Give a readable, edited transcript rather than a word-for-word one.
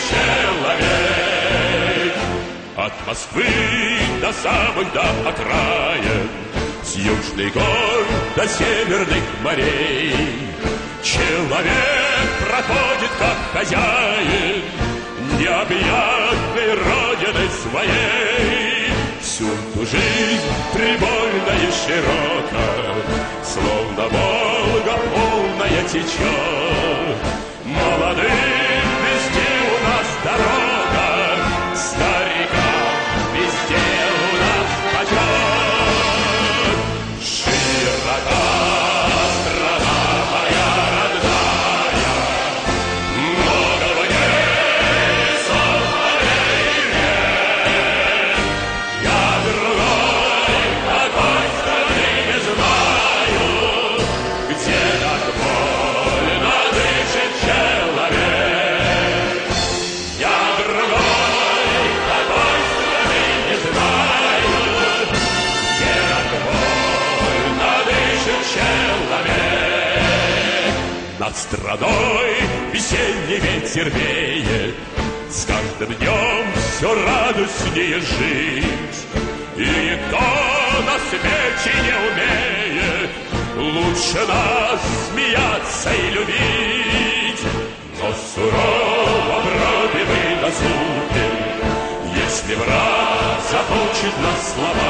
человек. От Москвы до самых до окраин, с южных гор до северных морей, человек проходит как хозяин необъятной родины своей. Всю ту жизнь прибольно и широко, словно Волга полная течет. Молодым везде у нас дорога, старикам везде у нас почет. Широка страна моя родная, много в ней солнцей рек. Я другой такой страны не знаю, где так вольно дышит человек. Я другой такой страны не знаю, где так вольно дышит человек. Над страной весенний ветер веет, с каждым днем все радостнее жить. И никто на свете не умеет лучше нас смеяться и любить. Но сурово брови мы разлупим, если враг захочет нас сломать.